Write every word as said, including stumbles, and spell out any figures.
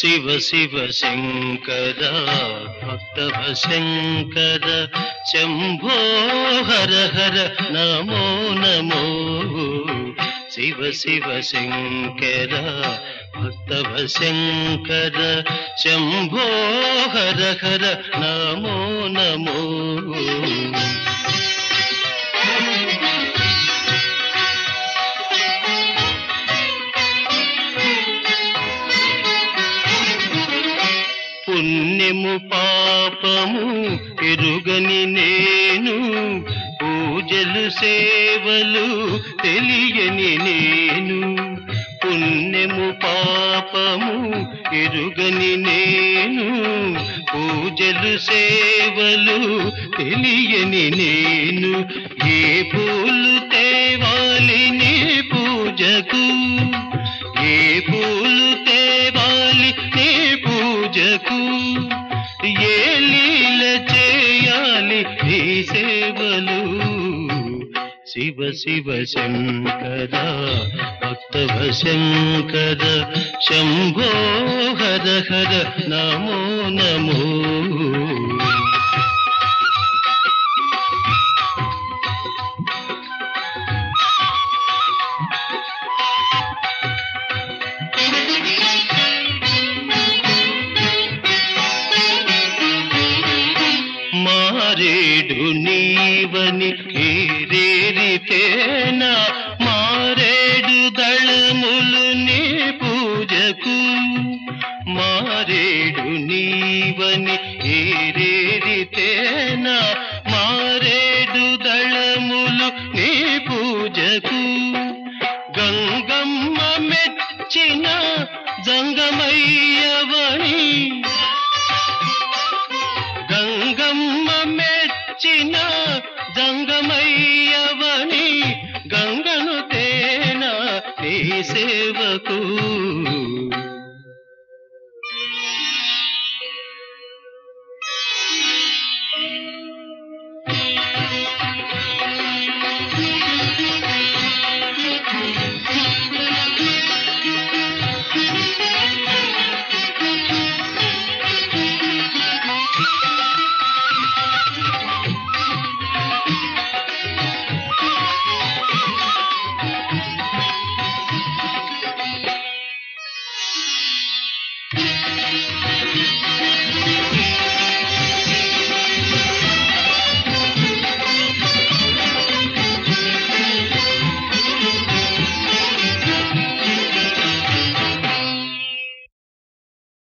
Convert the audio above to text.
శివ శివ శంకర భక్తవ శంకర శంభో హర హర నమో నమో శివ శివ శంకర భక్తవ శంకర శంభో హర హర నమో నమో పుణ్యము పాపము ఎరుగని నేను పూజలు సేవలు తెలియని నేను పుణ్యము పాపము ఎరుగని నేను పూజలు సేవలు తెలియని నేను ఏ పూలు తేవాలి నీ పూజకు ఏ పూలు తేవాలి నీ పూజకు ఏ లీల చేయాలి నీ సేవలు శివ శివ శంకర భక్తవ శంకర శంభో హర హర నమో నమో మారేడు నీవని ఏరేరితేనా మారేడు దళములు నీ పూజకు మారేడు నీవని ఏరేరితేనా మారేడు దళములు నీ పూజకు గంగమ్మ మెచ్చిన జంగమయ్యవని గంగమ్మ మెచ్చిన జంగమయ్య